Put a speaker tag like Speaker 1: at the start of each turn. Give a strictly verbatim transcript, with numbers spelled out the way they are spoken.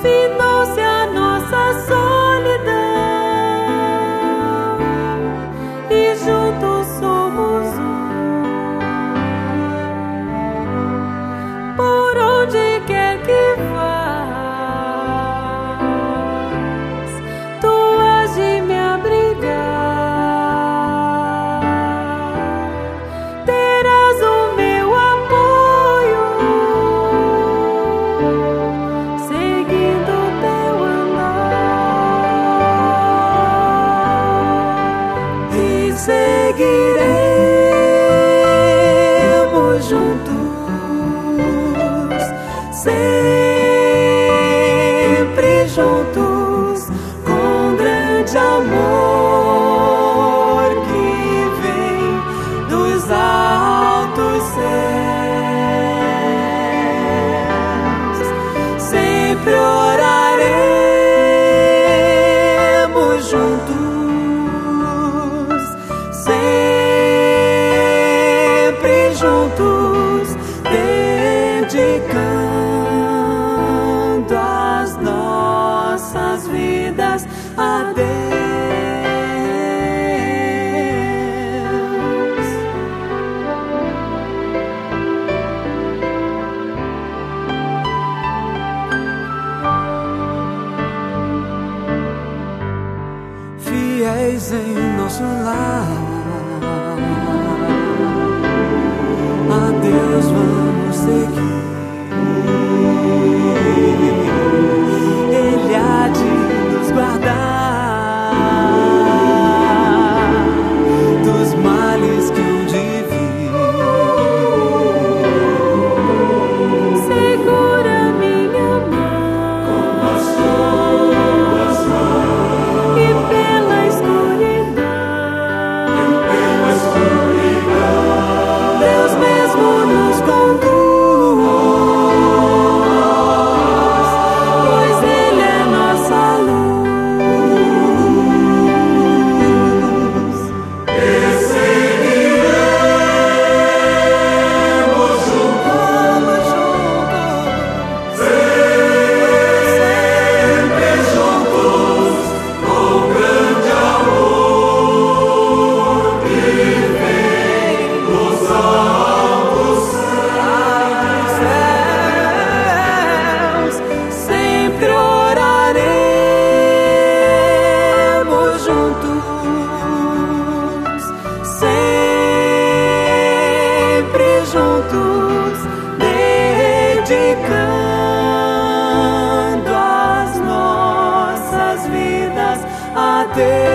Speaker 1: Findou-se a nossa solidão e juntos somos um. Por onde quer que vás, tu has de me abrigar. Terás o meu apoio, seguindo teu andar. E seguiremos juntos, sempre juntos, com grande amor que vem dos altos céus. Sempre oraremos juntos, sempre juntos, dedicando as nossas vidas a Deus. Fiéis em nosso lar, a Deus vamos seguir. Ele há de nos guardar dos males que hão de vir. Segura minha mão com as tuas mãos, e pela escuridão, e pela escuridão, Deus mesmo nos conduz, pois Ele é nossa luz. E seguiremos juntos, sempre juntos, com grande amor que vem dos altos céus. Sempre oraremos juntos, sempre juntos, dedicando as nossas vidas a Deus.